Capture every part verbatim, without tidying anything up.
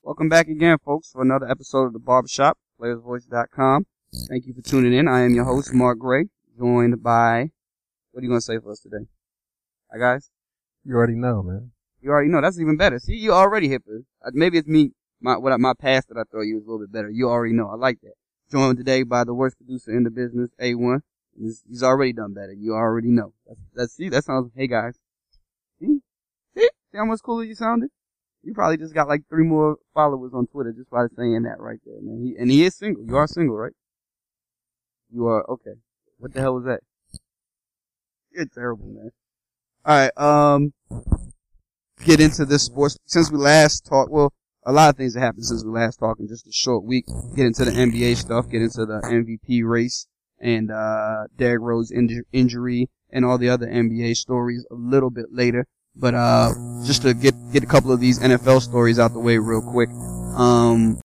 Welcome back again, folks, for another episode of The Barbershop, players voice dot com. Thank you for tuning in. I am your host, Mark Gray, joined by, what are you going to say for us today? Hi, guys? You already know, man. You already know. That's even better. See, you already hip it. Maybe it's me, my what I, my past that I throw you is a little bit better. You already know. I like that. Joined today by the worst producer in the business, A one. He's, he's already done better. You already know. That's, that's see, that sounds, hey, guys. See? See? See how much cooler you sounded? You probably just got like three more followers on Twitter just by saying that right there, man. He, and he is single. You are single, right? You are, okay. What the hell was that? You're terrible, man. Alright, um, get into this sports. Since we last talked, well, a lot of things have happened since we last talked in just a short week. Get into the N B A stuff, get into the M V P race, and, uh, Derrick Rose inju- injury, and all the other N B A stories a little bit later. But, uh, just to get, get a couple of these N F L stories out the way real quick. Um,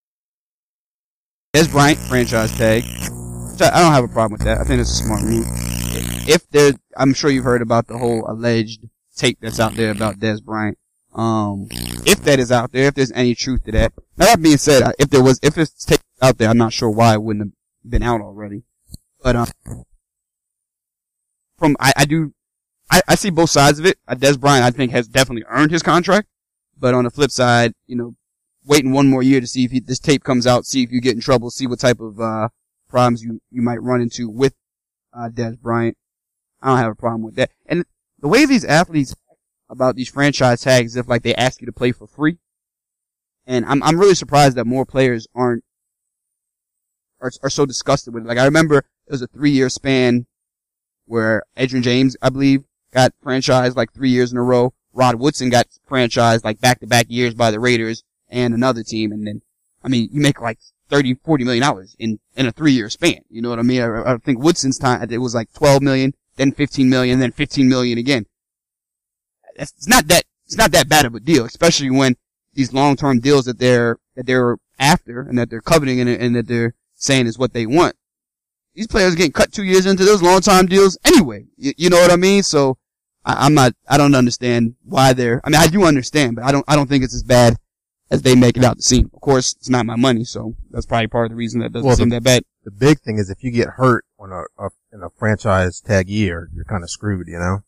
Dez Bryant franchise tag. I don't have a problem with that. I think it's a smart move. If there, I'm sure you've heard about the whole alleged tape that's out there about Dez Bryant. Um, if that is out there, if there's any truth to that. Now that being said, if there was, if it's tape out there, I'm not sure why it wouldn't have been out already. But, um, from, I, I do, I, I see both sides of it. Uh, Dez Bryant, I think, has definitely earned his contract. But on the flip side, you know, waiting one more year to see if he, this tape comes out, see if you get in trouble, see what type of, uh, problems you, you might run into with, uh, Dez Bryant. I don't have a problem with that. And the way these athletes about these franchise tags, if like they ask you to play for free. And I'm, I'm really surprised that more players aren't, are, are so disgusted with it. Like I remember it was a three year span where Edgerrin James, I believe, got franchised like three years in a row. Rod Woodson got franchised like back to back years by the Raiders and another team. And then, I mean, you make like thirty, forty million dollars in, in a three year span. You know what I mean? I, I think Woodson's time, it was like twelve million, then fifteen million, then fifteen million again. It's, it's not that, it's not that bad of a deal, especially when these long term deals that they're, that they're after and that they're coveting and, and that they're saying is what they want. These players are getting cut two years into those long time deals anyway. You, you know what I mean? So I, I'm not, I don't understand why they're, I mean, I do understand, but I don't, I don't think it's as bad as they make it out to seem. Of course, it's not my money, so that's probably part of the reason that it doesn't well, seem the, that bad. The big thing is if you get hurt on a, a in a franchise tag year, you're kind of screwed, you know?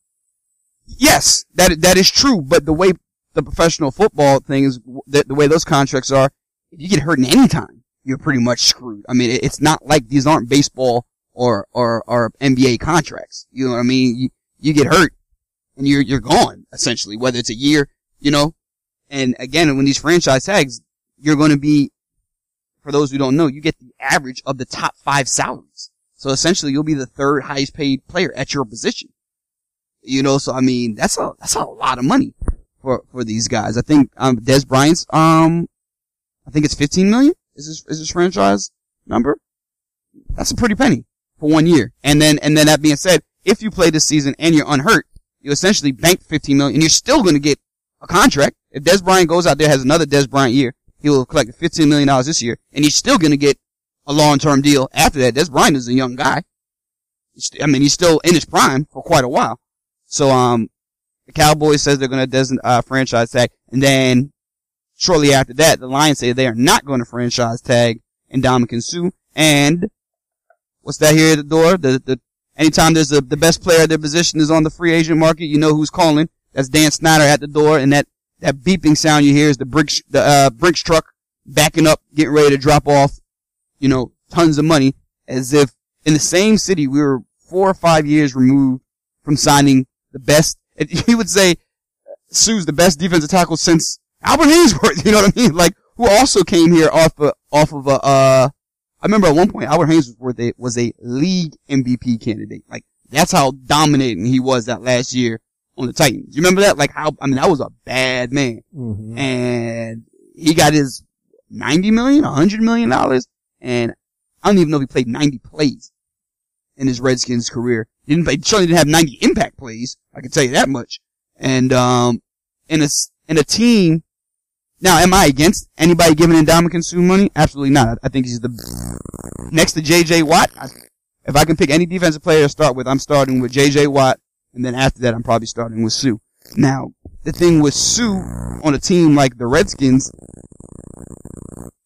Yes, that, that is true, but the way the professional football thing is, the, the way those contracts are, if you get hurt in any time, you're pretty much screwed. I mean, it, it's not like these aren't baseball or, or, or N B A contracts. You know what I mean? You, you get hurt and you're, you're gone, essentially, whether it's a year, you know? And again, when these franchise tags, you're going to be, for those who don't know, you get the average of the top five salaries. So essentially, you'll be the third highest paid player at your position. You know, so I mean, that's a, that's a lot of money for, for these guys. I think, um, Dez Bryant's, um, I think it's fifteen million is his, is his franchise number. That's a pretty penny for one year. And then, and then that being said, if you play this season and you're unhurt, you essentially bank fifteen million and you're still going to get a contract. If Dez Bryant goes out there, has another Dez Bryant year, he will collect fifteen million dollars this year, and he's still going to get a long-term deal after that. Dez Bryant is a young guy. I mean, he's still in his prime for quite a while. So, um, the Cowboys says they're going to des- uh, franchise tag, and then shortly after that, the Lions say they are not going to franchise tag Ndamukong Suh, and what's that here at the door? The, the, anytime there's a, the best player at their position is on the free agent market, you know who's calling. That's Dan Snyder at the door, and that, that beeping sound you hear is the Brinks, the, uh, Brinks truck backing up, getting ready to drop off, you know, tons of money, as if in the same city we were four or five years removed from signing the best, he would say, Suh's the best defensive tackle since Albert Haynesworth, you know what I mean? Like, who also came here off of, off of a, uh, I remember at one point Albert Haynesworth a, was a league M V P candidate. Like, that's how dominating he was that last year on the Titans. You remember that? Like how, I mean, that was a bad man. Mm-hmm. And he got his ninety million, one hundred million dollars, and I don't even know if he played ninety plays in his Redskins career. He didn't play, certainly didn't have ninety impact plays. I can tell you that much. And, um, in a, in a team, now am I against anybody giving Ndamukong Suh money? Absolutely not. I think he's the, next to J J Watt. I, if I can pick any defensive player to start with, I'm starting with J J Watt, and then after that, I'm probably starting with Suh. Now, the thing with Suh on a team like the Redskins,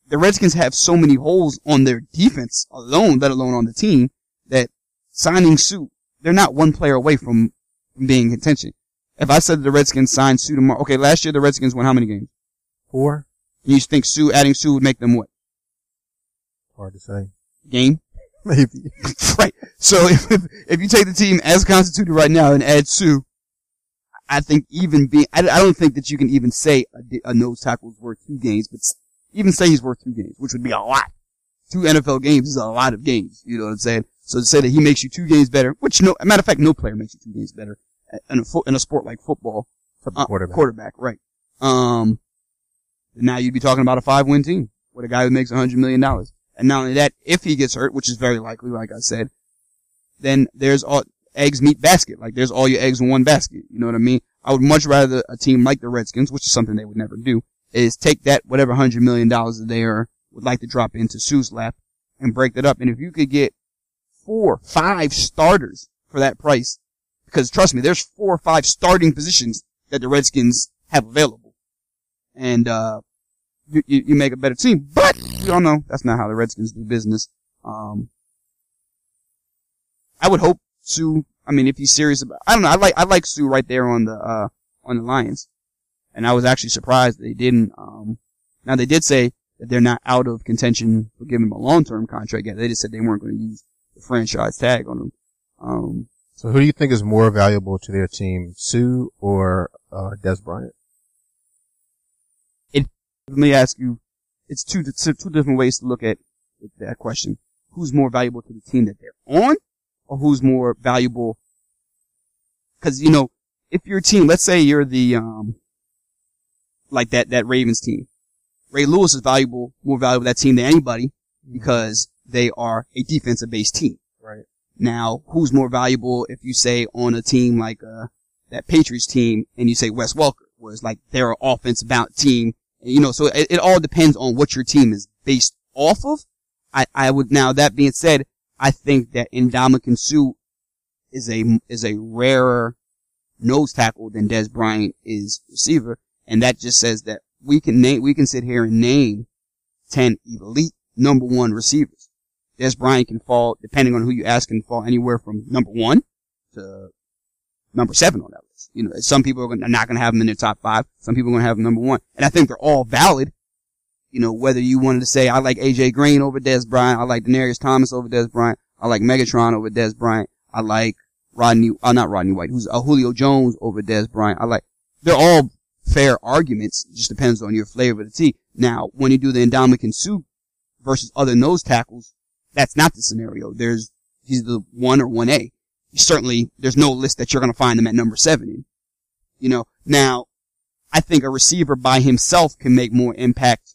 the Redskins have so many holes on their defense alone, let alone on the team, that signing Sue, they're not one player away from, from being in contention. If I said the Redskins signed Sue tomorrow, okay, last year the Redskins won how many games? Four. You think Sue, adding Sue would make them what? Hard to say. Game? Maybe. Right. So if, if, if you take the team as constituted right now and add Sue, I think even being, I, I don't think that you can even say a, a nose tackle is worth two games, but even say he's worth two games, which would be a lot. Two N F L games is a lot of games. You know what I'm saying? So to say that he makes you two games better, which no, matter of fact, no player makes you two games better in a, fo- in a sport like football. Uh, quarterback. Quarterback, right. Um, now you'd be talking about a five-win team with a guy who makes a hundred million dollars. And not only that, if he gets hurt, which is very likely, like I said, then there's all, eggs meat basket. Like there's all your eggs in one basket. You know what I mean? I would much rather a team like the Redskins, which is something they would never do, is take that whatever hundred million dollars that they are, would like to drop into Sue's lap and break that up. And if you could get four, five starters for that price, because trust me, there's four or five starting positions that the Redskins have available. And, uh, you, you, you make a better team. But, you don't know, that's not how the Redskins do business. Um, I would hope Sue, I mean, if he's serious about, I don't know, I like, I like Sue right there on the, uh, on the Lions. And I was actually surprised they didn't, um, now they did say that they're not out of contention for giving him a long-term contract yet. They just said they weren't going to use the franchise tag on him. Um, so who do you think is more valuable to their team, Sue or, uh, Des Bryant? It, let me ask you, it's two, two different ways to look at that question. Who's more valuable to the team that they're on? Or who's more valuable? Cause, you know, if your team, let's say you're the, um, like that, that Ravens team. Ray Lewis is valuable, more valuable to that team than anybody because they are a defensive based team. Right. Now, who's more valuable if you say on a team like, uh, that Patriots team and you say Wes Welker, where it's like they're an offensive bound team. You know, so it, it all depends on what your team is based off of. I, I would, now that being said, I think that Ndamukong Suh is a, is a rarer nose tackle than Des Bryant is receiver. And that just says that we can name, we can sit here and name ten elite number one receivers. Des Bryant can fall, depending on who you ask, can fall anywhere from number one to number seven on that list. You know, some people are, gonna, are not going to have him in their top five. Some people are going to have him number one. And I think they're all valid. You know, whether you wanted to say, I like A J Green over Des Bryant, I like Denarius Thomas over Des Bryant, I like Megatron over Des Bryant, I like Rodney, uh, not Rodney White, who's uh, Julio Jones over Des Bryant. I like, they're all fair arguments. It just depends on your flavor of the tea. Now, when you do the Ndamukong Suh versus other nose tackles, that's not the scenario. There's, he's the one or one A. Certainly, there's no list that you're going to find him at number seven in. You know, now, I think a receiver by himself can make more impact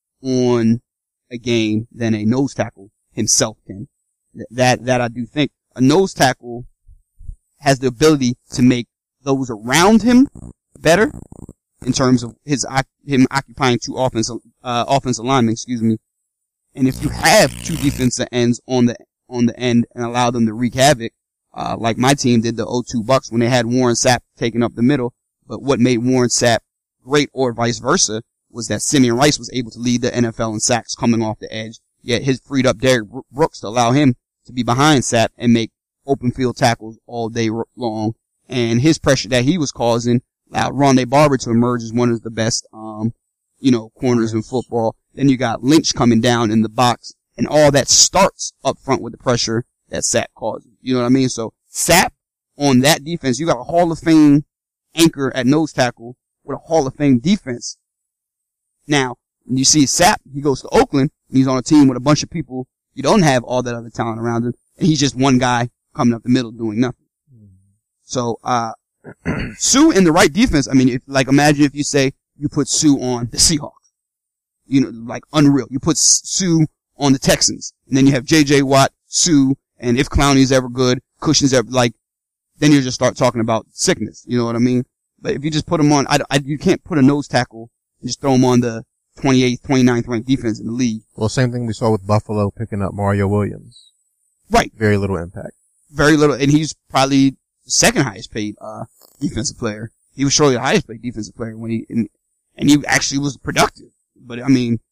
on a game than a nose tackle himself can. That, that I do think. A nose tackle has the ability to make those around him better in terms of his, him occupying two offensive, uh, offensive linemen, excuse me. And if you have two defensive ends on the, on the end and allow them to wreak havoc, uh, like my team did the oh two Bucks when they had Warren Sapp taking up the middle. But what made Warren Sapp great or vice versa was that Simeon Rice was able to lead the N F L in sacks coming off the edge, yet his freed up Derrick Brooks to allow him to be behind Sapp and make open field tackles all day long. And his pressure that he was causing allowed Rondé Barber to emerge as one of the best, um, you know, corners in football. Then you got Lynch coming down in the box, and all that starts up front with the pressure that Sapp causes. You know what I mean? So Sapp on that defense, you got a Hall of Fame anchor at nose tackle with a Hall of Fame defense. Now, when you see Sapp, he goes to Oakland, and he's on a team with a bunch of people. You don't have all that other talent around him, and he's just one guy coming up the middle doing nothing. So, uh, Suh in the right defense, I mean, if, like imagine if you say you put Suh on the Seahawks. You know, like unreal. You put Suh on the Texans, and then you have J J Watt, Suh, and if Clowney's ever good, Cushion's ever, like, then you just start talking about sickness. You know what I mean? But if you just put him on, I, I, you can't put a nose tackle and just throw him on the twenty-eighth, twenty-ninth ranked defense in the league. Well, same thing we saw with Buffalo picking up Mario Williams. Right. Very little impact. Very little, and he's probably the second highest paid, uh, defensive player. He was surely the highest paid defensive player when he, and, and he actually was productive. But I mean,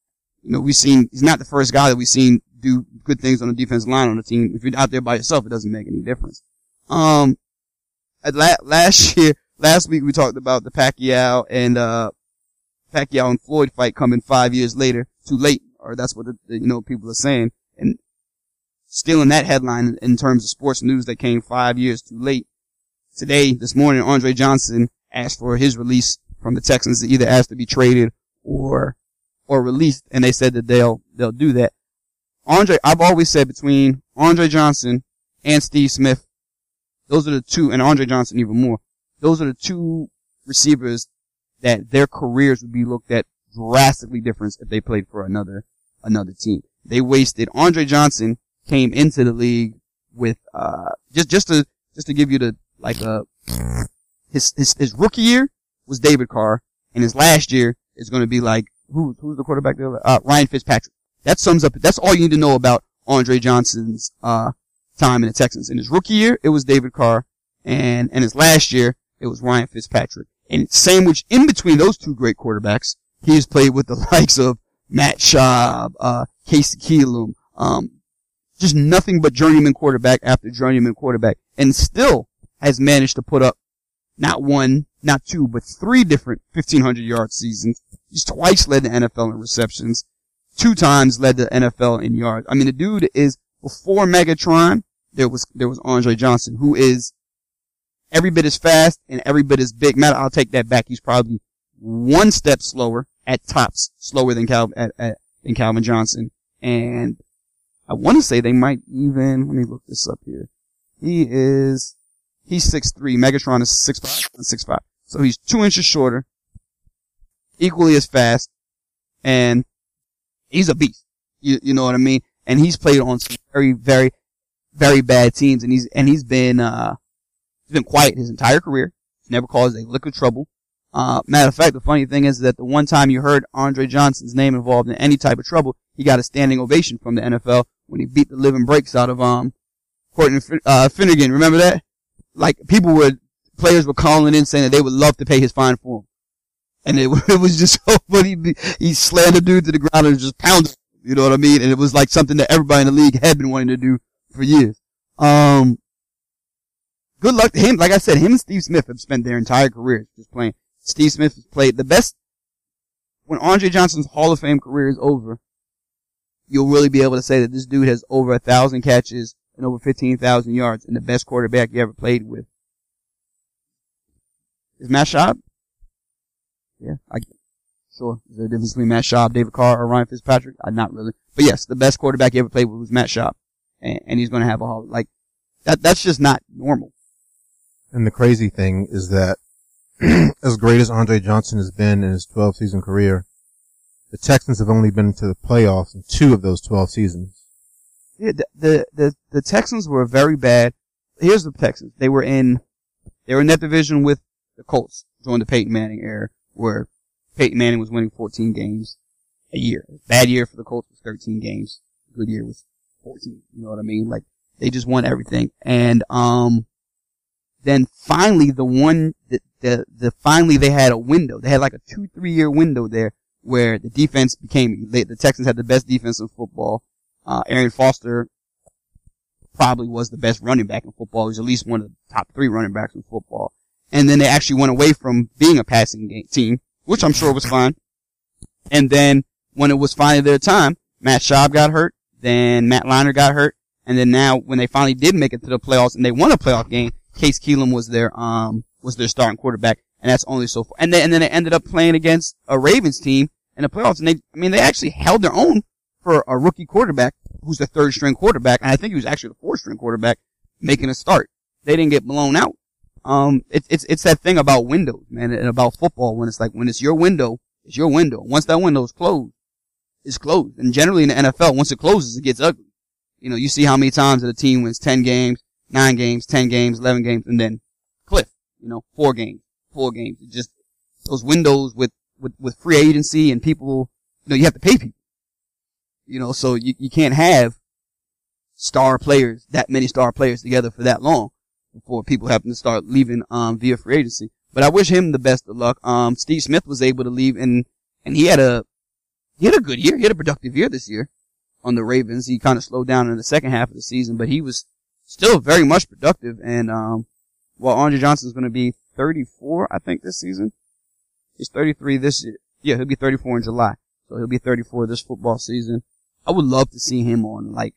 You know, we've seen, he's not the first guy that we've seen do good things on the defensive line on the team. If you're out there by yourself, it doesn't make any difference. Um, at la- last year, last week we talked about the Pacquiao and, uh, Pacquiao and Floyd fight coming five years later, too late, or that's what the, the, you know, people are saying. And stealing that headline in, in terms of sports news that came five years too late. Today, this morning, Andre Johnson asked for his release from the Texans to either ask to be traded or, or released, and they said that they'll, they'll do that. Andre, I've always said between Andre Johnson and Steve Smith, those are the two, and Andre Johnson even more, those are the two receivers that their careers would be looked at drastically different if they played for another, another team. They wasted, Andre Johnson came into the league with, uh, just, just to, just to give you the, like, uh, his, his, his rookie year was David Carr, and his last year is going to be like, who, who's the quarterback there? Uh, Ryan Fitzpatrick. That sums up, that's all you need to know about Andre Johnson's, uh, time in the Texans. In his rookie year, it was David Carr, and, and his last year, it was Ryan Fitzpatrick. And sandwiched in between those two great quarterbacks, he has played with the likes of Matt Schaub, uh, Casey Keenum, um, just nothing but journeyman quarterback after journeyman quarterback, and still has managed to put up not one, not two, but three different fifteen hundred yard seasons. He's twice led the N F L in receptions, two times led the N F L in yards. I mean, the dude is, before Megatron, there was, there was Andre Johnson, who is every bit as fast and every bit as big. Matter, I'll take that back. He's probably one step slower at tops, slower than Cal, at, at, than Calvin Johnson. And I want to say they might even, let me look this up here. He is, he's six three. Megatron is six five, six five. So he's two inches shorter, equally as fast, and he's a beast. You, you know what I mean? And he's played on some very, very, very bad teams, and he's, and he's been, uh, he's been quiet his entire career. He's never caused a lick of trouble. Uh, matter of fact, the funny thing is that the one time you heard Andre Johnson's name involved in any type of trouble, he got a standing ovation from the N F L when he beat the living breaks out of, um, Courtney, uh, Finnegan. Remember that? Like, people would, players were calling in saying that they would love to pay his fine for him. And it, it was just so funny. He slammed the dude to the ground and just pounded him. You know what I mean? And it was like something that everybody in the league had been wanting to do for years. Um, good luck to him. Like I said, him and Steve Smith have spent their entire careers just playing. Steve Smith has played the best. When Andre Johnson's Hall of Fame career is over, you'll really be able to say that this dude has over a thousand catches and over fifteen thousand yards and the best quarterback you ever played with. Is Matt Schaub? Yeah, I, sure. Is there a difference between Matt Schaub, David Carr, or Ryan Fitzpatrick? Uh, not really. But yes, the best quarterback you ever played with was Matt Schaub. And, and he's gonna have a Hall, like, that, that's just not normal. And the crazy thing is that as great as Andre Johnson has been in his twelve season career, the Texans have only been to the playoffs in two of those twelve seasons. Yeah, the, the, the, the Texans were very bad. Here's the Texans. They were in, they were in that division with the Colts during the Peyton Manning era, where Peyton Manning was winning fourteen games a year. Bad year for the Colts was thirteen games. Good year was fourteen. You know what I mean? Like, they just won everything. And, um, then finally the one, the, the, the, finally they had a window. They had like a two, three year window there where the defense became, they, the Texans had the best defense in football. Uh, Arian Foster probably was the best running back in football. He was at least one of the top three running backs in football. And then they actually went away from being a passing game team, which I'm sure was fine. And then when it was finally their time, Matt Schaub got hurt, then Matt Leinart got hurt, and then now when they finally did make it to the playoffs and they won a playoff game, Case Keenum was their um was their starting quarterback, and that's only so far. And they and then they ended up playing against a Ravens team in the playoffs, and they I mean they actually held their own for a rookie quarterback who's the third string quarterback, and I think he was actually the fourth string quarterback making a start. They didn't get blown out. Um, it's it's it's that thing about windows, man, and about football when it's like when it's your window, it's your window. Once that window is closed, it's closed. And generally in the N F L, once it closes, it gets ugly. You know, you see how many times that a team wins ten games, nine games, ten games, eleven games, and then cliff. You know, four games, four games. It just those windows with with with free agency and people. You know, you have to pay people. You know, so you you can't have star players, that many star players together for that long before people happen to start leaving um via free agency. But I wish him the best of luck. Um, Steve Smith was able to leave, and and he had a he had a good year. He had a productive year this year on the Ravens. He kind of slowed down in the second half of the season, but he was still very much productive. And, um, while Andre Johnson's going to be thirty-four, I think, this season. He's thirty-three this year. Yeah, he'll be thirty-four in July. So he'll be thirty-four this football season. I would love to see him on, like,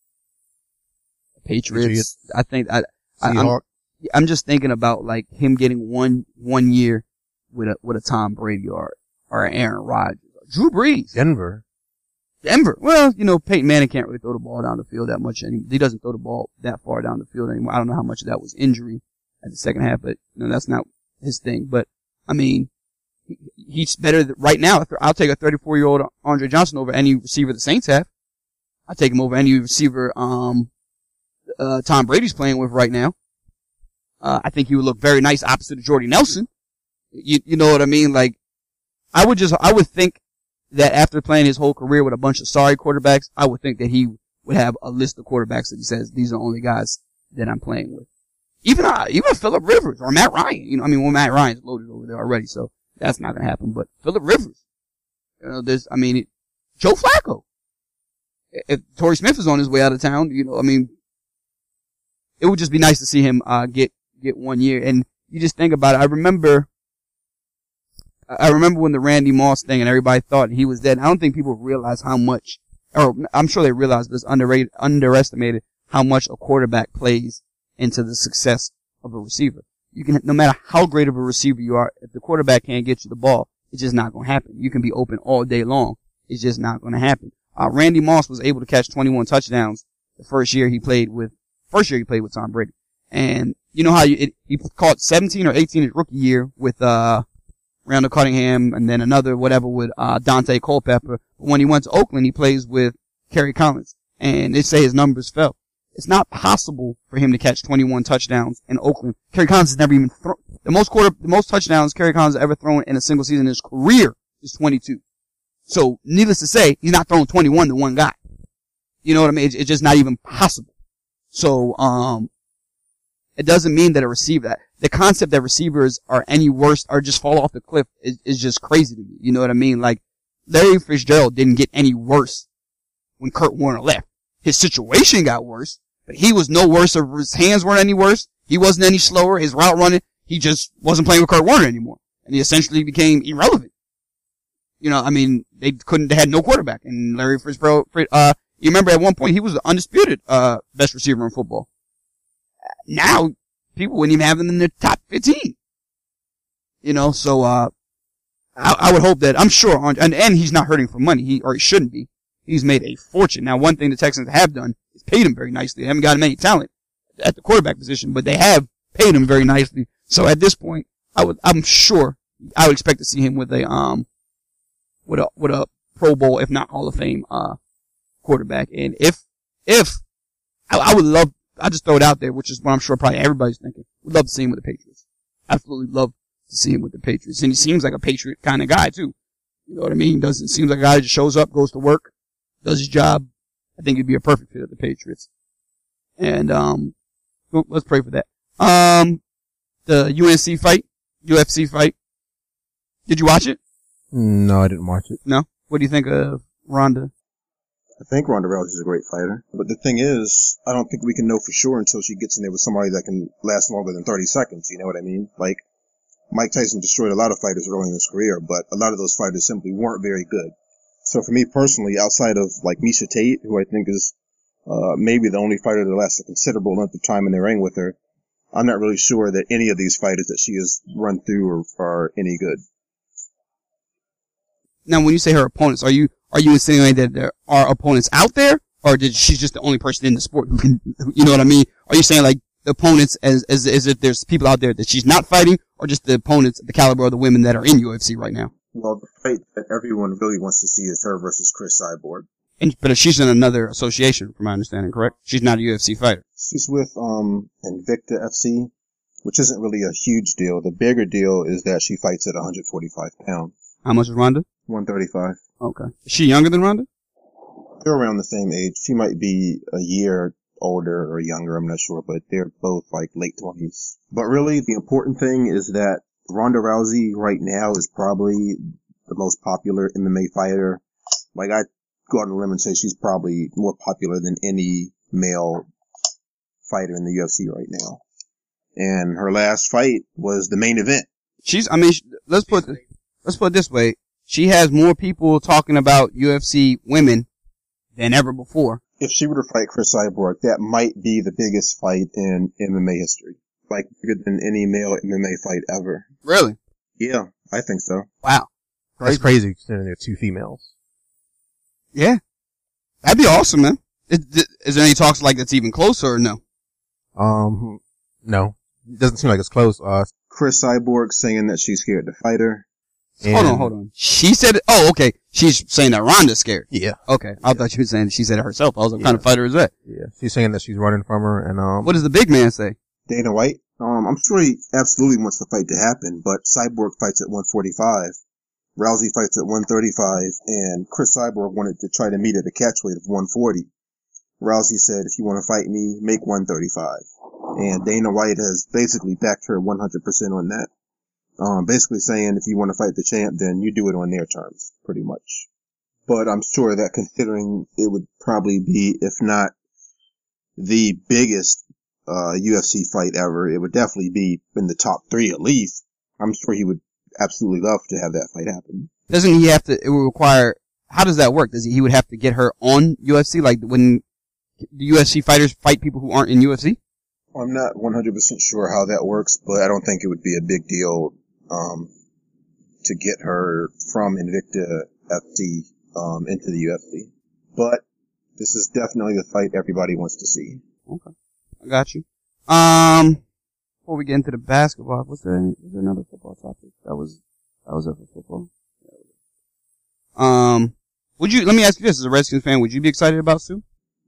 Patriots. Patriots. I think, I, I I'm, I'm just thinking about, like, him getting one, one year with a, with a Tom Brady or, or an Aaron Rodgers. Drew Brees. Denver. Denver. Well, you know, Peyton Manning can't really throw the ball down the field that much anymore. He doesn't throw the ball that far down the field anymore. I don't know how much of that was injury at the second half, but you know, that's not his thing. But, I mean, he, he's better th- right now. I'll take a thirty-four-year-old Andre Johnson over any receiver the Saints have. I'll take him over any receiver, um, uh, Tom Brady's playing with right now. Uh, I think he would look very nice opposite of Jordy Nelson. You, you know what I mean? Like, I would just, I would think that after playing his whole career with a bunch of sorry quarterbacks, I would think that he would have a list of quarterbacks that he says, these are the only guys that I'm playing with. Even, uh, even Phillip Rivers or Matt Ryan. You know, I mean, well, Matt Ryan's loaded over there already, so that's not gonna happen. But Phillip Rivers. You know, there's, I mean, it, Joe Flacco. If Torrey Smith is on his way out of town, you know, I mean, it would just be nice to see him, uh, get, get one year. And you just think about it. I remember, I remember when the Randy Moss thing and everybody thought he was dead. I don't think people realize how much, or I'm sure they realize, but it's underrated, underestimated how much a quarterback plays into the success of a receiver. You can, no matter how great of a receiver you are, if the quarterback can't get you the ball, it's just not going to happen. You can be open all day long. It's just not going to happen. Uh, Randy Moss was able to catch twenty-one touchdowns the first year he played with, first year he played with Tom Brady. And you know how you, it, he caught seventeen or eighteen his rookie year with, uh, Randall Cunningham and then another whatever with, uh, Dante Culpepper. But when he went to Oakland, he plays with Kerry Collins. And they say his numbers fell. It's not possible for him to catch twenty-one touchdowns in Oakland. Kerry Collins has never even thrown, the most quarter, the most touchdowns Kerry Collins has ever thrown in a single season in his career is twenty-two. So, needless to say, he's not throwing twenty-one to one guy. You know what I mean? It's, it's just not even possible. So, um, it doesn't mean that a receiver, that the concept that receivers are any worse or just fall off the cliff is, is just crazy to me. You know what I mean? Like, Larry Fitzgerald didn't get any worse when Kurt Warner left. His situation got worse, but he was no worse, or his hands weren't any worse. He wasn't any slower. His route running, he just wasn't playing with Kurt Warner anymore. And he essentially became irrelevant. You know, I mean, they couldn't, they had no quarterback. And Larry Fitzgerald, uh, you remember at one point he was the undisputed, uh, best receiver in football. Now, people wouldn't even have him in the top fifteen. You know, so, uh, I, I would hope that, I'm sure, on, and, and he's not hurting for money, he, or he shouldn't be. He's made a fortune. Now, one thing the Texans have done is paid him very nicely. They haven't got him any talent at the quarterback position, but they have paid him very nicely. So at this point, I would, I'm sure, I would expect to see him with a, um, with a, with a Pro Bowl, if not Hall of Fame, uh, quarterback. And if, if, I, I would love, I'll just throw it out there, which is what I'm sure probably everybody's thinking. Would love to see him with the Patriots. Absolutely love to see him with the Patriots. And he seems like a Patriot kind of guy too. You know what I mean? Doesn't, seems like a guy that just shows up, goes to work, does his job. I think he'd be a perfect fit at the Patriots. And, um, well, let's pray for that. Um, the U N C fight, U F C fight. Did you watch it? No, I didn't watch it. No? What do you think of Ronda? I think Ronda Rousey's a great fighter. But the thing is, I don't think we can know for sure until she gets in there with somebody that can last longer than thirty seconds. You know what I mean? Like, Mike Tyson destroyed a lot of fighters early in his career, but a lot of those fighters simply weren't very good. So for me personally, outside of like Miesha Tate, who I think is uh maybe the only fighter that lasts a considerable length of time in the ring with her, I'm not really sure that any of these fighters that she has run through are, are any good. Now, when you say her opponents, are you are you insinuating that there are opponents out there, or did she's just the only person in the sport who can, you know what I mean? Are you saying like the opponents as as as if there's people out there that she's not fighting, or just the opponents, the caliber of the women that are in U F C right now? Well, the fight that everyone really wants to see is her versus Chris Cyborg. And, but she's in another association, from my understanding, correct? She's not a U F C fighter. She's with um Invicta F C, which isn't really a huge deal. The bigger deal is that she fights at one forty-five pounds. How much is Ronda? one thirty-five. Okay. Is she younger than Ronda? They're around the same age. She might be a year older or younger, I'm not sure, but they're both like late twenties. But really, the important thing is that Ronda Rousey right now is probably the most popular M M A fighter Like, I'd go out on a limb and say she's probably more popular than any male fighter in the U F C right now. And her last fight was the main event. She's, I mean, let's put, let's put it this way. She has more people talking about U F C women than ever before. If she were to fight Chris Cyborg, that might be the biggest fight in M M A history. Like, bigger than any male M M A fight ever. Really? Yeah, I think so. Wow. That's crazy considering there are two females. Yeah. That'd be awesome, man. Is, is there any talks like that's even closer or no? Um, no. It doesn't seem like it's close. Uh, Chris Cyborg saying that she's scared to fight her. Hold on, hold on. She said it. Oh, okay. She's saying that Ronda's scared. Yeah. Okay. I thought you were saying she said it herself. I was like, what kind of fighter is that? Yeah. She's saying that she's running from her and, um. What does the big man say? Dana White? Um, I'm sure he absolutely wants the fight to happen, but Cyborg fights at one forty-five. Rousey fights at one thirty-five, and Chris Cyborg wanted to try to meet at a catch weight of one forty. Rousey said, if you want to fight me, make one thirty-five. And Dana White has basically backed her one hundred percent on that. Um, basically saying if you want to fight the champ, then you do it on their terms, pretty much. But I'm sure that considering it would probably be, if not the biggest uh U F C fight ever, it would definitely be in the top three at least. I'm sure he would absolutely love to have that fight happen. Doesn't he have to, it would require, how does that work? Does he, he would have to get her on U F C? Like when the U F C fighters fight people who aren't in U F C? I'm not one hundred percent sure how that works, but I don't think it would be a big deal um to get her from Invicta F C um into the U F C. But this is definitely the fight everybody wants to see. Okay. I got you. Um, before we get into the basketball, was there, any, was there another football topic? That was, that was it for football. Um, would you, let me ask you this, as a Redskins fan, would you be excited about Sue?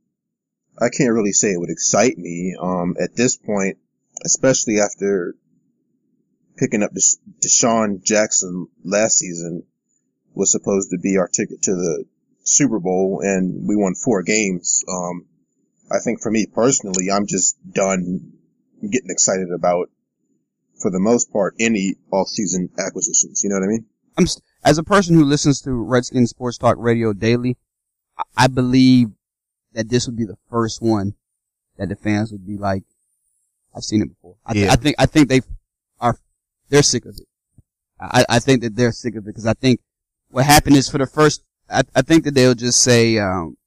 I can't really say it would excite me, um, at this point, especially after picking up Desha- Deshaun Jackson last season was supposed to be our ticket to the Super Bowl, and we won four games. Um, I think for me personally, I'm just done getting excited about, for the most part, any off-season acquisitions. You know what I mean? I'm st- as a person who listens to Redskins Sports Talk Radio daily, I, I believe that this would be the first one that the fans would be like, I've seen it before. I, th- yeah. I think I think they are they're sick of it. I, I think that they're sick of it because I think what happened is for the first, I, I think that they'll just say. Um,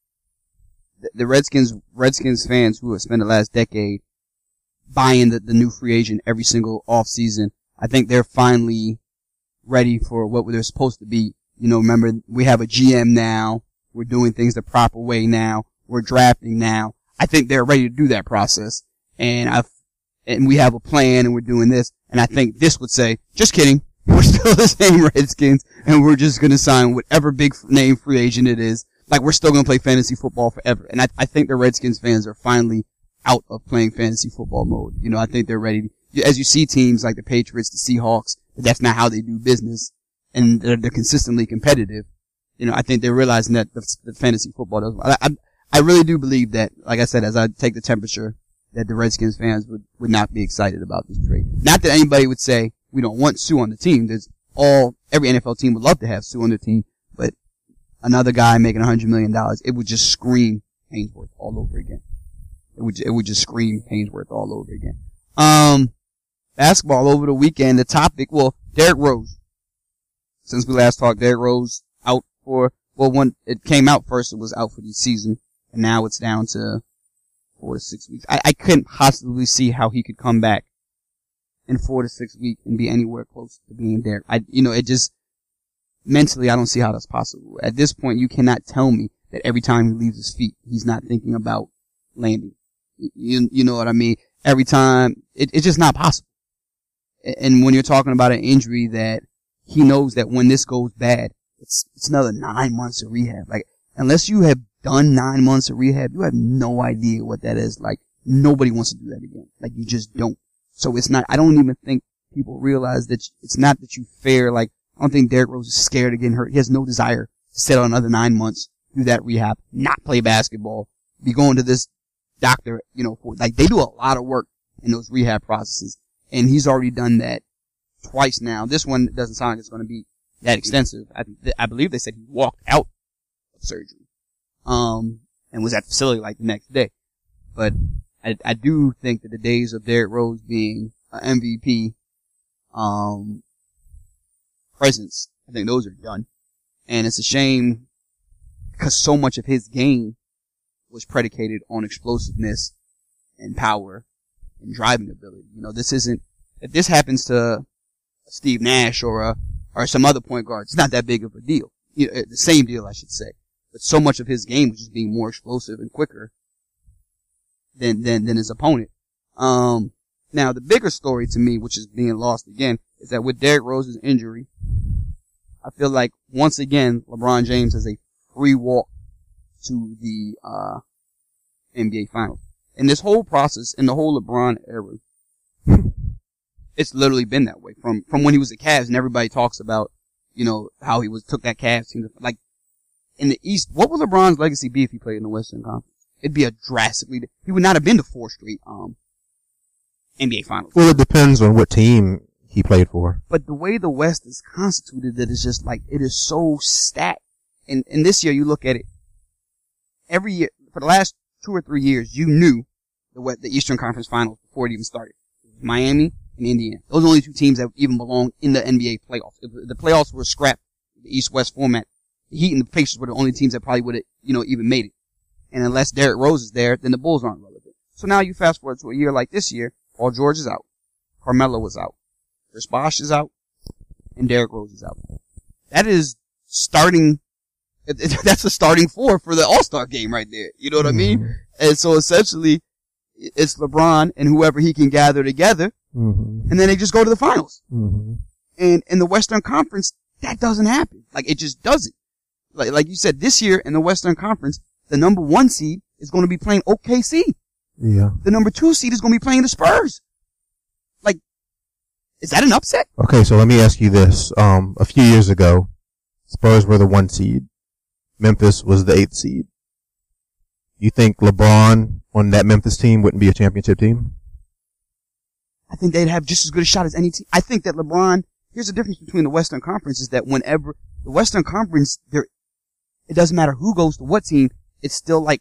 The Redskins, Redskins fans who have spent the last decade buying the, the new free agent every single off season, I think they're finally ready for what they're supposed to be. You know, remember, we have a G M now. We're doing things the proper way now. We're drafting now. I think they're ready to do that process. And I've, and we have a plan and we're doing this. And I think this would say, just kidding. We're still the same Redskins and we're just going to sign whatever big name free agent it is. Like, we're still going to play fantasy football forever. And I, I think the Redskins fans are finally out of playing fantasy football mode. You know, I think they're ready. As you see teams like the Patriots, the Seahawks, that's not how they do business. And they're, they're consistently competitive. You know, I think they're realizing that the, the fantasy football doesn't. I, I, I really do believe that, like I said, as I take the temperature, that the Redskins fans would, would not be excited about this trade. Not that anybody would say we don't want Sue on the team. There's all, every N F L team would love to have Sue on the team, but another guy making a hundred million dollars, it would just scream Haynesworth all over again. It would, it would just scream Haynesworth all over again. Um, basketball over the weekend, the topic, well, Derrick Rose. Since we last talked, Derrick Rose out for, well, when it came out first, it was out for the season, and now it's down to four to six weeks. I, I couldn't possibly see how he could come back in four to six weeks and be anywhere close to being Derrick. I, you know, it just, mentally, I don't see how that's possible. At this point, you cannot tell me that every time he leaves his feet, he's not thinking about landing. You, you know what I mean? Every time, it, it's just not possible. And when you're talking about an injury that he knows that when this goes bad, it's, it's another nine months of rehab. Like, unless you have done nine months of rehab, you have no idea what that is. Like, nobody wants to do that again. Like, you just don't. So it's not, I don't even think people realize that it's not that you fear, like, I don't think Derrick Rose is scared of getting hurt. He has no desire to sit out another nine months, do that rehab, not play basketball, be going to this doctor, you know, for, like, they do a lot of work in those rehab processes. And he's already done that twice now. This one doesn't sound like it's going to be that extensive. I, I believe they said he walked out surgery, um, and was at the facility like the next day. But I, I do think that the days of Derrick Rose being an M V P, um, presence, I think those are done. And it's a shame because so much of his game was predicated on explosiveness and power and driving ability. You know, this isn't, if this happens to Steve Nash or a, or some other point guard, it's not that big of a deal. You know, the same deal, I should say. But so much of his game was just being more explosive and quicker than, than, than his opponent. Um, now the bigger story to me, which is being lost again, is that with Derrick Rose's injury, I feel like once again, LeBron James has a free walk to the, uh, N B A Finals. In this whole process, in the whole LeBron era, it's literally been that way from, from when he was at Cavs and everybody talks about, you know, how he was, took that Cavs team to, like, in the East, what would LeBron's legacy be if he played in the Western Conference? It'd be a drastically, he would not have been to four straight, um, N B A Finals. Well, it depends on what team he played for. But the way the West is constituted, that is just like, it is so stacked. And, and this year you look at it, every year, for the last two or three years, you knew the, the Eastern Conference Finals before it even started. Miami and Indiana. Those are the only two teams that even belong in the N B A playoffs. If the playoffs were scrapped, the East-West format, the Heat and the Pacers were the only teams that probably would have, you know, even made it. And unless Derrick Rose is there, then the Bulls aren't relevant. So now you fast forward to a year like this year, Paul George is out. Carmelo is out. Chris Bosh is out. And Derrick Rose is out. That is starting, that's the starting four for the All-Star game right there. You know what mm-hmm. I mean? And so essentially, it's LeBron and whoever he can gather together. Mm-hmm. And then they just go to the finals. Mm-hmm. And in the Western Conference, that doesn't happen. Like, it just doesn't. Like, like you said, this year in the Western Conference, the number one seed is going to be playing O K C. Yeah. The number two seed is going to be playing the Spurs. Like, is that an upset? Okay, so let me ask you this. Um, a few years ago, Spurs were the one seed. Memphis was the eighth seed. You think LeBron on that Memphis team wouldn't be a championship team? I think they'd have just as good a shot as any team. I think that LeBron, here's the difference between the Western Conference is that whenever the Western Conference, there, it doesn't matter who goes to what team, it's still like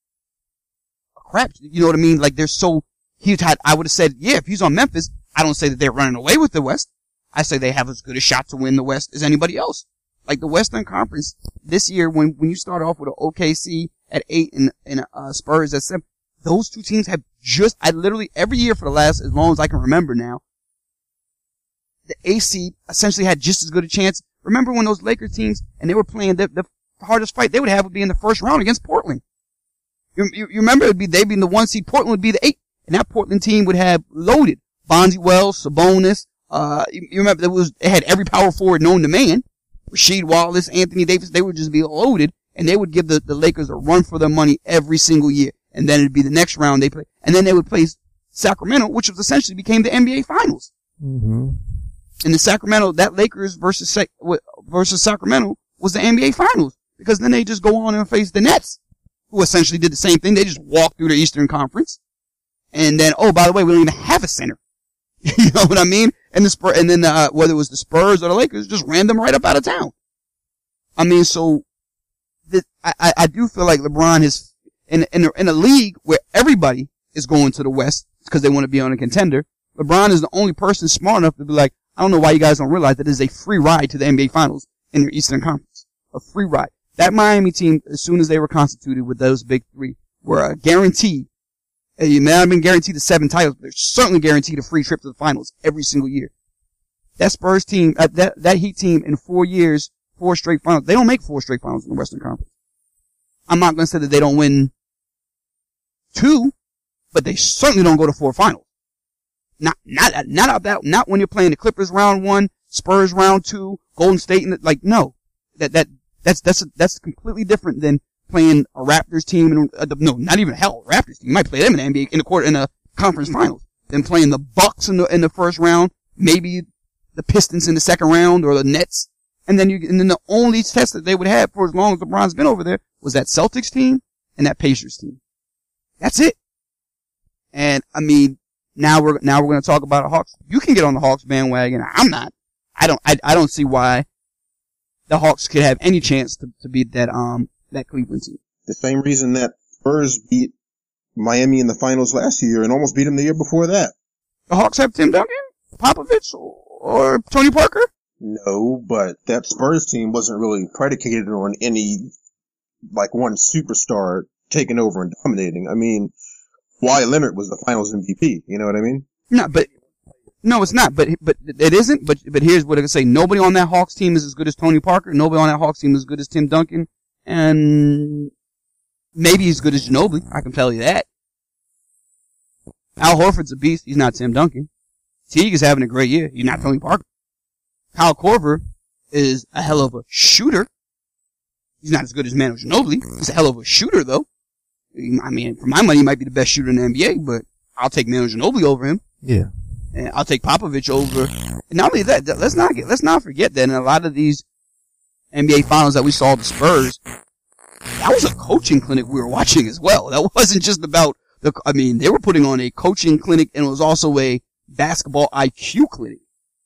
a crap. You know what I mean? Like they're so, he had, I would have said, yeah, if he's on Memphis, I don't say that they're running away with the West. I say they have as good a shot to win the West as anybody else. Like the Western Conference this year, when, when you start off with an O K C at eight and, and, uh, Spurs at seven, those two teams have just, I literally, every year for the last, as long as I can remember now, the A seed essentially had just as good a chance. Remember when those Lakers teams, and they were playing, the, the hardest fight they would have would be in the first round against Portland. You, you, you remember it would be, they'd be in the one seed, Portland would be the eight, and that Portland team would have loaded Bonzi Wells, Sabonis, uh, you, you remember it was, it had every power forward known to man. Rasheed Wallace, Anthony Davis, they would just be loaded, and they would give the, the Lakers a run for their money every single year. And then it'd be the next round they play. And then they would play Sacramento, which was essentially became the N B A Finals. Mm-hmm. And the Sacramento, that Lakers versus versus Sacramento was the N B A Finals. Because then they just go on and face the Nets, who essentially did the same thing. They just walked through the Eastern Conference. And then, oh, by the way, we don't even have a center. You know what I mean? And the Spurs, and then, uh, whether it was the Spurs or the Lakers, just ran them right up out of town. I mean, so, the, I, I do feel like LeBron is, in, in, a, in a league where everybody is going to the West because they want to be on a contender, LeBron is the only person smart enough to be like, I don't know why you guys don't realize that it is a free ride to the N B A Finals in your Eastern Conference. A free ride. That Miami team, as soon as they were constituted with those big three, were uh, guaranteed. You may not have been guaranteed the seven titles, but they're certainly guaranteed a free trip to the finals every single year. That Spurs team, uh, that, that Heat team in four years, four straight finals, they don't make four straight finals in the Western Conference. I'm not going to say that they don't win two, but they certainly don't go to four finals. Not, not, not out that, not when you're playing the Clippers round one, Spurs round two, Golden State, and like, no. That, that, that's, that's, that's completely different than playing a Raptors team and, uh, no, not even hell, Raptors team. You might play them in the N B A, in the quarter, in the conference finals. Then playing the Bucks in the, in the first round, maybe the Pistons in the second round, or the Nets. And then you, and then the only test that they would have for as long as LeBron's been over there was that Celtics team and that Pacers team. That's it. And I mean, now we're, now we're going to talk about the Hawks. You can get on the Hawks bandwagon. I'm not. I don't, I, I don't see why the Hawks could have any chance to, to beat that, um, that Cleveland team. The same reason that Spurs beat Miami in the finals last year and almost beat them the year before that. The Hawks have Tim Duncan, Popovich, or Tony Parker? No, but that Spurs team wasn't really predicated on any, like, one superstar taking over and dominating. I mean, Kawhi Leonard was the finals M V P, you know what I mean? No, but, no, it's not, but, but it isn't, but, but here's what I can say. Nobody on that Hawks team is as good as Tony Parker. Nobody on that Hawks team is as good as Tim Duncan. And maybe as good as Ginobili. I can tell you that. Al Horford's a beast. He's not Tim Duncan. Teague is having a great year. He's not Tony Parker. Kyle Korver is a hell of a shooter. He's not as good as Manu Ginobili. He's a hell of a shooter, though. I mean, for my money, he might be the best shooter in the N B A, but I'll take Manu Ginobili over him. Yeah. And I'll take Popovich over. And not only that, let's not get, let's not forget that in a lot of these N B A finals that we saw the Spurs, that was a coaching clinic we were watching as well. That wasn't just about the, I mean, they were putting on a coaching clinic and it was also a basketball I Q clinic.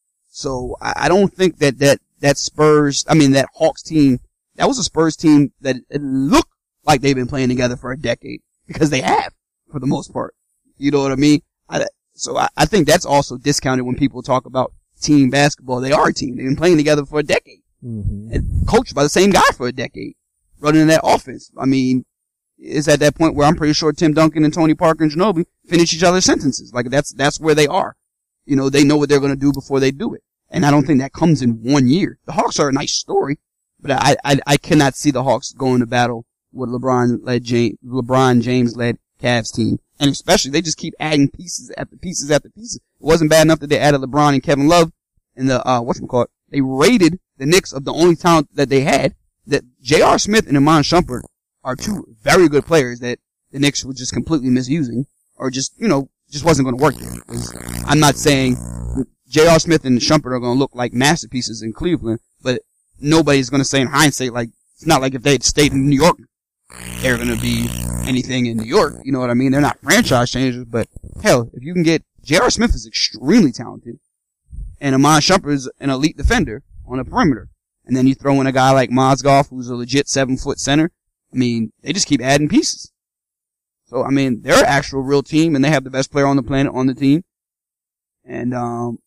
So I, I don't think that, that, that Spurs, I mean, that Hawks team, that was a Spurs team that it looked like they've been playing together for a decade. Because they have, for the most part. You know what I mean? I, so I, I think that's also discounted when people talk about team basketball. They are a team. They've been playing together for a decade. Mm-hmm. And coached by the same guy for a decade. Running that offense. I mean, it's at that point where I'm pretty sure Tim Duncan and Tony Parker and Ginobili finish each other's sentences. Like that's, that's where they are. You know, they know what they're going to do before they do it. And I don't think that comes in one year. The Hawks are a nice story, but I, I, I cannot see the Hawks going to battle with LeBron led James, LeBron James led Cavs team. And especially they just keep adding pieces after pieces after pieces. It wasn't bad enough that they added LeBron and Kevin Love and the, uh, whatchamacallit. They raided the Knicks of the only talent that they had. That J R. Smith and Iman Shumpert are two very good players that the Knicks were just completely misusing or just, you know, just wasn't going to work there. I'm not saying J R. Smith and Shumpert are going to look like masterpieces in Cleveland, but nobody's going to say in hindsight, like, it's not like if they had stayed in New York, they're going to be anything in New York. You know what I mean? They're not franchise changers, but hell, if you can get, J R. Smith is extremely talented and Iman Shumpert is an elite defender on the perimeter. And then you throw in a guy like Mozgov, who's a legit seven-foot center. I mean, they just keep adding pieces. So, I mean, they're an actual real team, and they have the best player on the planet on the team. And, um,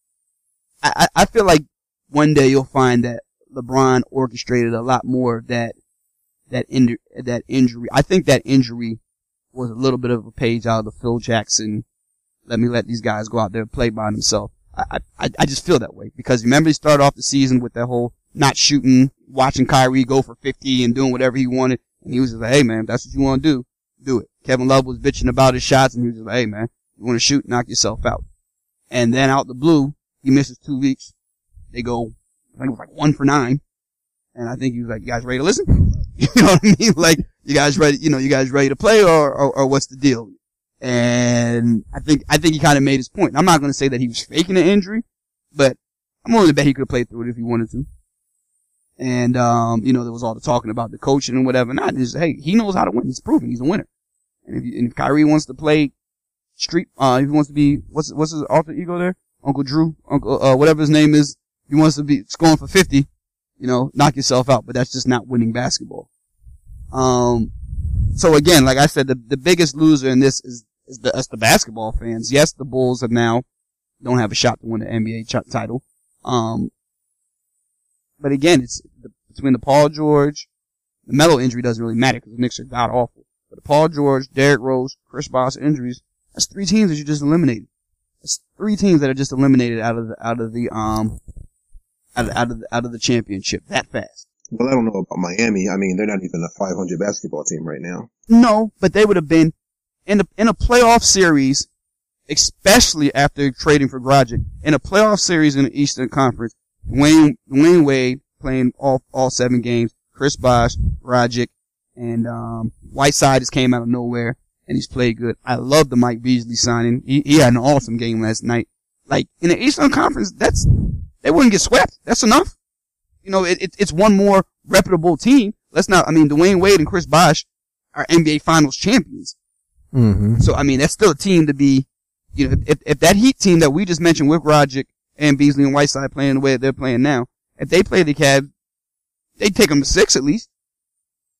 I, I feel like one day you'll find that LeBron orchestrated a lot more of that, that, in, that injury. I think that injury was a little bit of a page out of the Phil Jackson, let me let these guys go out there and play by themselves. I, I, I just feel that way. Because remember, he started off the season with that whole not shooting, watching Kyrie go for fifty and doing whatever he wanted. And he was just like, hey man, if that's what you want to do, do it. Kevin Love was bitching about his shots and he was just like, hey man, you want to shoot, knock yourself out. And then out the blue, he misses two weeks. They go, I think it was like one for nine. And I think he was like, you guys ready to listen? You know what I mean? Like, you guys ready, you know, you guys ready to play or, or, or what's the deal? And I think, I think he kind of made his point. I'm not going to say that he was faking an injury, but I'm willing to bet he could have played through it if he wanted to. And, um, you know, there was all the talking about the coaching and whatever. Not just, hey, he knows how to win. He's proven he's a winner. And if, you, and if Kyrie wants to play street, uh, if he wants to be, what's, what's his alter ego there? Uncle Drew, Uncle, uh, whatever his name is. If he wants to be scoring for fifty, you know, knock yourself out. But that's just not winning basketball. Um, so again, like I said, the, the biggest loser in this is, is the, us the basketball fans. Yes, the Bulls have now, don't have a shot to win the N B A ch- title. Um, But again, it's the, between the Paul George, the Melo injury doesn't really matter because the Knicks are god awful. But the Paul George, Derrick Rose, Chris Bosh injuries, that's three teams that you just eliminated. That's three teams that are just eliminated out of the, out of the, um, out of, out of the, out of the championship that fast. Well, I don't know about Miami. I mean, they're not even a five hundred basketball team right now. No, but they would have been in a, in a playoff series, especially after trading for Dragic, in a playoff series in the Eastern Conference. Dwayne, Dwayne Wade playing all, all seven games. Chris Bosh, Dragic, and, um, Whiteside just came out of nowhere and he's played good. I love the Mike Beasley signing. He, he had an awesome game last night. Like, in the Eastern Conference, that's, they wouldn't get swept. That's enough. You know, it, it, it's one more reputable team. Let's not, I mean, Dwayne Wade and Chris Bosh are N B A Finals champions. Mm-hmm. So, I mean, that's still a team to be, you know, if, if that Heat team that we just mentioned with Dragic and Beasley and Whiteside playing the way they're playing now, if they play the Cavs, they'd take them to six at least.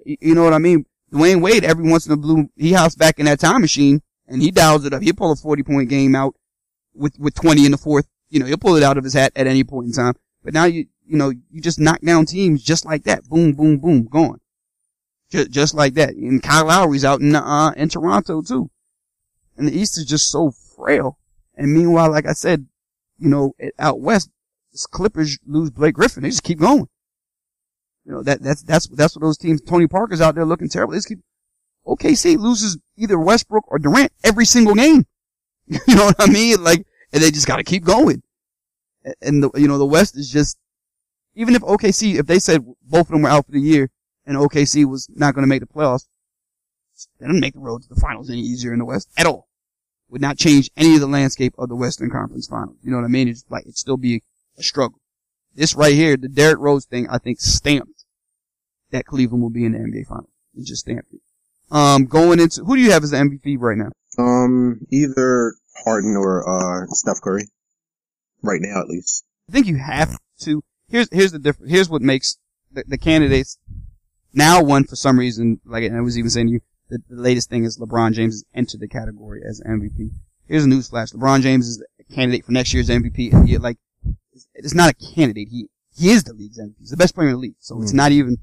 You know what I mean? Dwayne Wade, every once in a blue, he hops back in that time machine and he dials it up. He'll pull a forty point game out with, with twenty in the fourth. You know, he'll pull it out of his hat at any point in time. But now you, you know, you just knock down teams just like that. Boom, boom, boom, gone. Just, just like that. And Kyle Lowry's out in, uh, in Toronto too. And the East is just so frail. And meanwhile, like I said, you know, out west, the Clippers lose Blake Griffin. They just keep going. You know, that, that's, that's, that's what those teams, Tony Parker's out there looking terrible. They just keep, O K C loses either Westbrook or Durant every single game. You know what I mean? Like, and they just gotta keep going. And the, you know, the West is just, even if O K C, if they said both of them were out for the year and O K C was not gonna make the playoffs, they didn't make the road to the finals any easier in the West at all. Would not change any of the landscape of the Western Conference Finals. You know what I mean? It's like, it'd still be a struggle. This right here, the Derrick Rose thing, I think stamped that Cleveland will be in the N B A Finals. It just stamped it. Um, going into, who do you have as the M V P right now? Um, either Harden or, uh, Steph Curry. Right now, at least. I think you have to. Here's, here's the difference. Here's what makes the, the candidates now one for some reason, like I was even saying to you, the, the latest thing is LeBron James has entered the category as M V P. Here's a newsflash. LeBron James is a candidate for next year's M V P. And yet, like, it's not a candidate. He, he is the league's M V P. He's the best player in the league. So mm. it's not even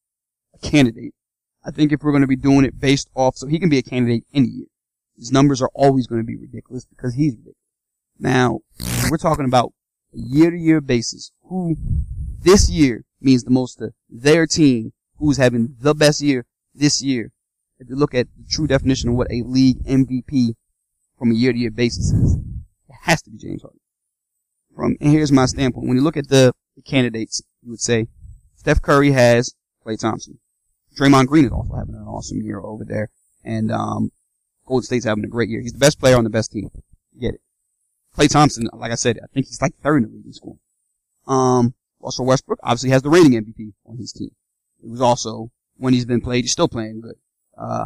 a candidate. I think if we're going to be doing it based off, so he can be a candidate any year. His numbers are always going to be ridiculous because he's ridiculous. Now, we're talking about a year-to-year basis. Who this year means the most to their team, who's having the best year this year. If you look at the true definition of what a league M V P from a year-to-year basis is, it has to be James Harden. From, and here's my standpoint. When you look at the, the candidates, you would say Steph Curry has Klay Thompson. Draymond Green is also having an awesome year over there. And, um, Golden State's having a great year. He's the best player on the best team. You get it. Klay Thompson, like I said, I think he's like third in the league in scoring. Um, Russell Westbrook obviously has the reigning M V P on his team. It was also, when he's been played, he's still playing good. Uh,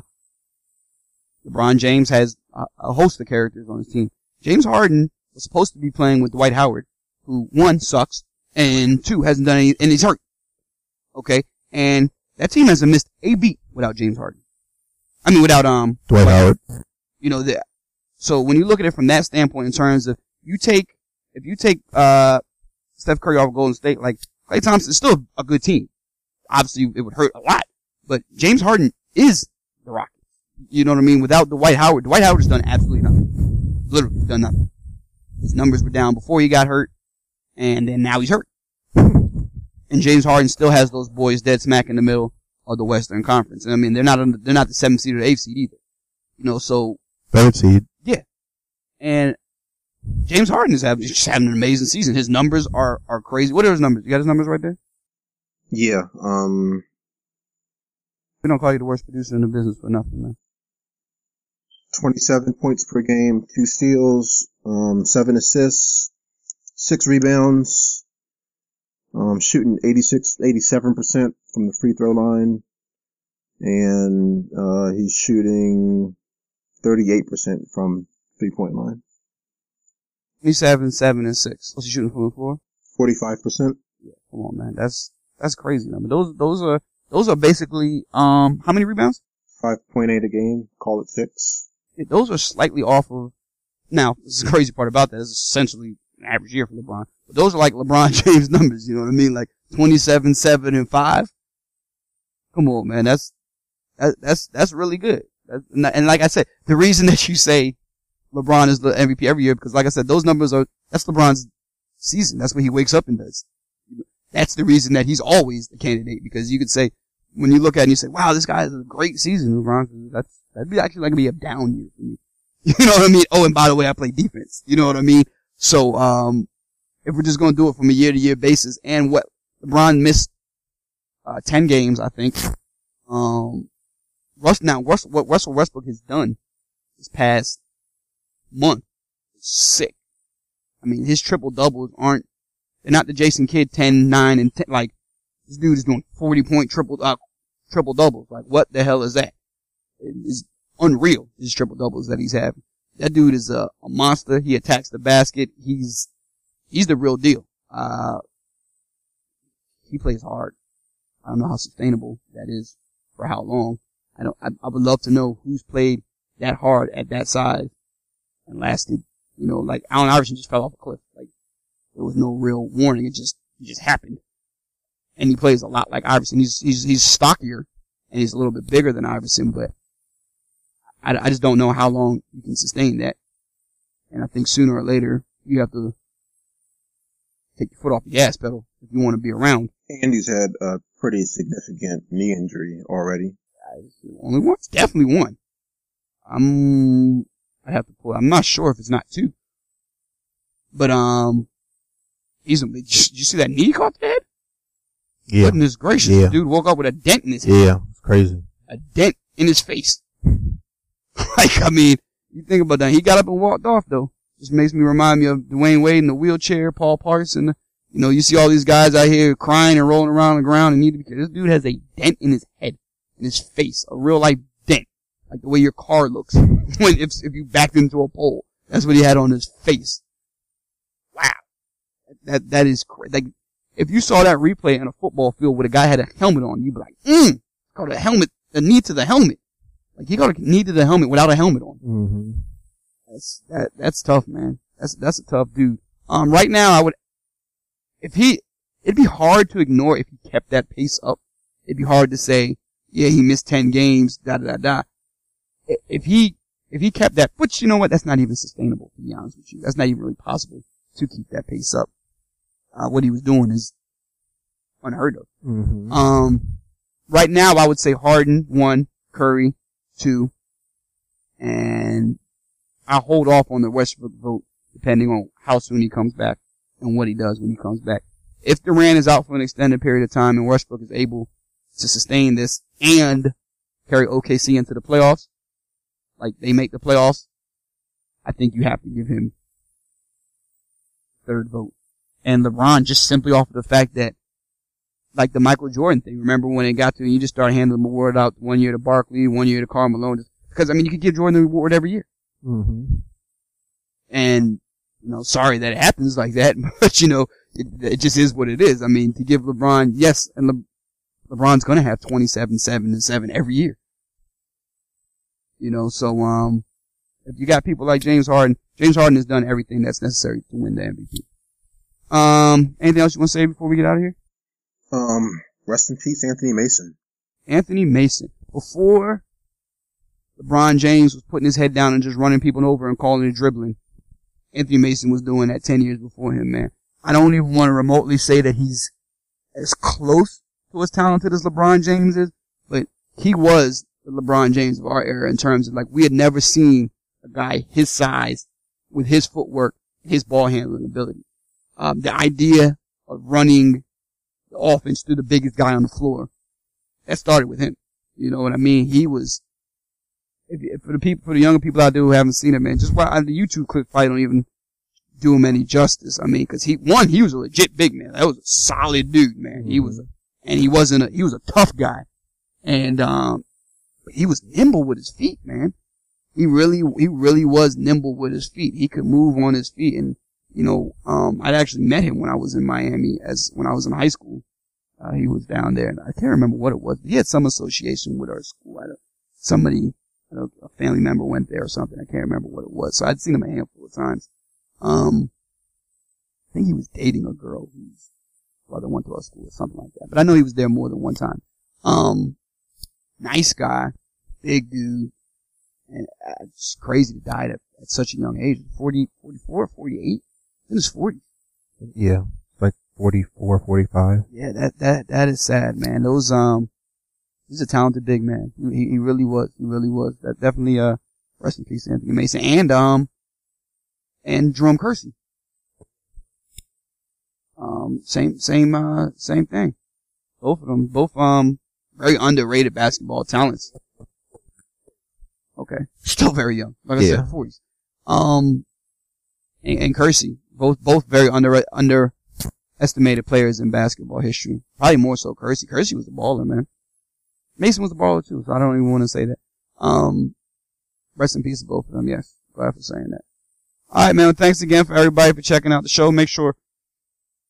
LeBron James has a, a host of characters on his team. James Harden was supposed to be playing with Dwight Howard, who, one, sucks, and two, hasn't done any, and he's hurt. Okay? And that team hasn't missed a beat without James Harden. I mean, without, um, Dwight Howard. You know, that. So when you look at it from that standpoint in terms of, you take, if you take, uh, Steph Curry off of Golden State, like, Klay Thompson is still a good team. Obviously, it would hurt a lot. But James Harden is the Rockets. You know what I mean? Without Dwight Howard, Dwight Howard has done absolutely nothing. Literally done nothing. His numbers were down before he got hurt, and then now he's hurt. And James Harden still has those boys dead smack in the middle of the Western Conference. And I mean, they're not under, they're not the seventh seed or the eighth seed either. You know, so. Third seed. Yeah. And James Harden is having, just having an amazing season. His numbers are, are crazy. What are his numbers? You got his numbers right there? Yeah, um. We don't call you the worst producer in the business for nothing, man. twenty-seven points per game, two steals, um, seven assists, six rebounds, um, shooting eighty-six, eighty-seven percent from the free throw line, and, uh, he's shooting thirty-eight percent from three-point line. twenty-seven, seven, and six. What's he shooting from the floor? forty-five percent. Yeah, come on, man. That's, that's crazy. I mean, those, those are, those are basically, um, how many rebounds? five point eight a game, call it six. Yeah, those are slightly off of, now, this is the crazy part about that. This is essentially an average year for LeBron. But those are like LeBron James numbers, you know what I mean? Like twenty-seven, seven, and five. Come on, man. That's, that, that's, that's really good. That, and, and like I said, the reason that you say LeBron is the M V P every year, because like I said, those numbers are, that's LeBron's season. That's what he wakes up and does. That's the reason that he's always the candidate, because you could say, when you look at it and you say, wow, this guy has a great season, LeBron, that's, that'd be actually like be a down year for me. You know what I mean? Oh, and by the way, I play defense. You know what I mean? So, um, if we're just going to do it from a year to year basis, and what LeBron missed, uh, ten games, I think, um, Russ, now, Russ, what Russell Westbrook has done this past month is sick. I mean, his triple doubles aren't, they're not the Jason Kidd ten, nine, and ten, like, this dude is doing forty point triple, uh, triple doubles. Like, what the hell is that? It's unreal, his triple doubles that he's having. That dude is a, a monster. He attacks the basket. He's, he's the real deal. Uh, he plays hard. I don't know how sustainable that is for how long. I don't, I, I would love to know who's played that hard at that size and lasted, you know, like Allen Iverson just fell off a cliff. Like, there was no real warning. It just, it just happened. And he plays a lot like Iverson. He's, he's, he's stockier and he's a little bit bigger than Iverson, but I, I just don't know how long you can sustain that. And I think sooner or later, you have to take your foot off the gas pedal if you want to be around. Andy's had a pretty significant knee injury already. Only one? It's definitely one. I'm, I have to pull, I'm not sure if it's not two. But, um, he's a, did you see that knee he caught the head? Yeah. Goodness gracious. Yeah. The dude woke up with a dent in his head. Yeah, it's crazy. A dent in his face. Like, I mean, you think about that. He got up and walked off, though. Just makes me remind me of Dwayne Wade in the wheelchair, Paul Parson. You know, you see all these guys out here crying and rolling around on the ground and need to be careful. This dude has a dent in his head, in his face, a real life dent. Like the way your car looks when, if, if you backed into a pole. That's what he had on his face. Wow. That, that is crazy. Like, if you saw that replay in a football field where the guy had a helmet on, you'd be like, mm, called a helmet, a knee to the helmet. Like, he got a knee to the helmet without a helmet on. Mm-hmm. That's, that, that's tough, man. That's, that's a tough dude. Um, right now, I would, if he, it'd be hard to ignore if he kept that pace up. It'd be hard to say, yeah, he missed ten games, da da da da. If he, if he kept that, which, you know what, that's not even sustainable, to be honest with you. That's not even really possible to keep that pace up. Uh, what he was doing is unheard of. Mm-hmm. Um, right now, I would say Harden, one, Curry, two, and I'll hold off on the Westbrook vote depending on how soon he comes back and what he does when he comes back. If Durant is out for an extended period of time and Westbrook is able to sustain this and carry O K C into the playoffs, like they make the playoffs, I think you have to give him third vote. And LeBron, just simply off of the fact that, like the Michael Jordan thing, remember when it got to, you just started handing the award out one year to Barkley, one year to Karl Malone, because I mean, you could give Jordan the award every year. Mm-hmm. And, you know, sorry that it happens like that, but you know, it, it just is what it is. I mean, to give LeBron, yes, and Le, LeBron's gonna have twenty-seven, seven, and seven every year. You know, so, um, if you got people like James Harden, James Harden has done everything that's necessary to win the M V P. Um, anything else you want to say before we get out of here? Um, rest in peace, Anthony Mason. Anthony Mason. Before LeBron James was putting his head down and just running people over and calling it dribbling, Anthony Mason was doing that ten years before him, man. I don't even want to remotely say that he's as close to as talented as LeBron James is, but he was the LeBron James of our era in terms of, like, we had never seen a guy his size with his footwork, his ball handling ability. Um, the idea of running the offense through the biggest guy on the floor, that started with him. You know what I mean? He was, if, if for the people, for the younger people out there who haven't seen it, man, just watch the YouTube clip probably don't even do him any justice. I mean, cause he, one, he was a legit big man. That was a solid dude, man. Mm-hmm. He was, a, and he wasn't a, he was a tough guy. And, um, but he was nimble with his feet, man. He really, he really was nimble with his feet. He could move on his feet. And, you know, um, I'd actually met him when I was in Miami as, when I was in high school. Uh, he was down there and I can't remember what it was. He had some association with our school. I don't, somebody, I don't, a family member went there or something. I can't remember what it was. So I'd seen him a handful of times. Um, I think he was dating a girl whose brother went to our school or something like that. But I know he was there more than one time. Um, nice guy, big dude. And uh, it's crazy to die at, at such a young age. forty, forty-four, forty-eight? In his forties. Yeah. Like forty-four, forty-five. Yeah, that, that, that is sad, man. Those, um, he's a talented big man. He, he really was. He really was. That definitely, uh, rest in peace, Anthony Mason. And, um, and Jerome Kersey. Um, same, same, uh, same thing. Both of them, both, um, very underrated basketball talents. Okay. Still very young. Like I yeah. said, forties. Um, and, and Kersey. Both, both very under, underestimated players in basketball history. Probably more so Kersey. Kersey was the baller, man. Mason was the baller too, so I don't even want to say that. Um, rest in peace to both of them, yes. Glad for saying that. Alright, man. Thanks again for everybody for checking out the show. Make sure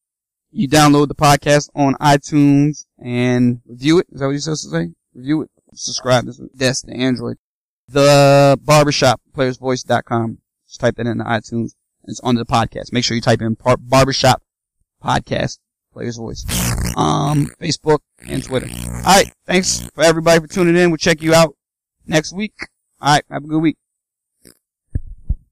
you download the podcast on iTunes and review it. Is that what you're supposed to say? Review it. subscribe. That's the Android. The Barbershop, players voice dot com. Just type that into iTunes. It's on the podcast. Make sure you type in par- Barbershop Podcast, Players Voice. Um, Facebook and Twitter. Alright, thanks for everybody for tuning in. We'll check you out next week. Alright, have a good week.